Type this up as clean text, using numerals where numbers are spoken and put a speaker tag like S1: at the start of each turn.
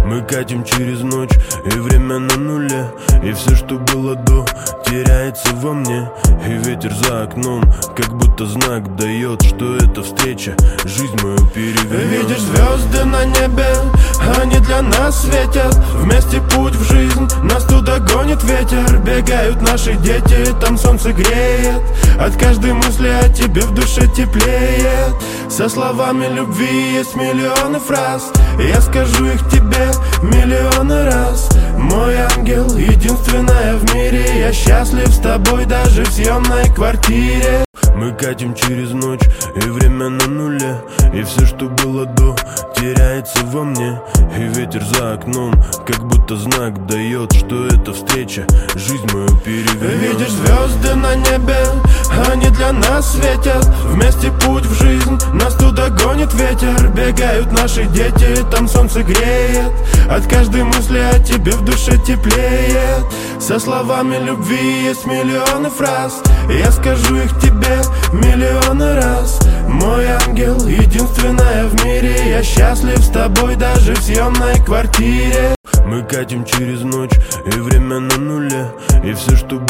S1: Мы катим через ночь, и время на нуле. И все, что было до, теряется во мне. И ветер за окном, как будто знак дает, что эта встреча жизнь мою перевернет.
S2: Видишь звезды на небе, они для нас светят. Вместе путь в жизнь, нас туда гонит ветер. Бегают наши дети, там солнце греет. От каждой мысли о тебе в душе теплеет. Со словами любви есть миллионы фраз, я скажу их тебе миллионы раз. Мой ангел, единственная в мире, я счастлив с тобой даже в съемной квартире.
S1: Мы катим через ночь, и время на нуле. И все, что было до, теряется во мне. И ветер за окном, как будто знак дает, что эта встреча жизнь мою перевернет.
S2: Видишь звезды на небе, они для нас светят. Вместе путь в жизнь, нас туда гонит ветер. Бегают наши дети, там солнце греет. От каждой мысли о тебе в душе теплеет. Со словами любви есть миллионы фраз, я скажу их тебе миллионы раз. Мой ангел, единственная в мире, я счастлив с тобой даже в съемной квартире.
S1: Мы катим через ночь, и время на нуле. И все, что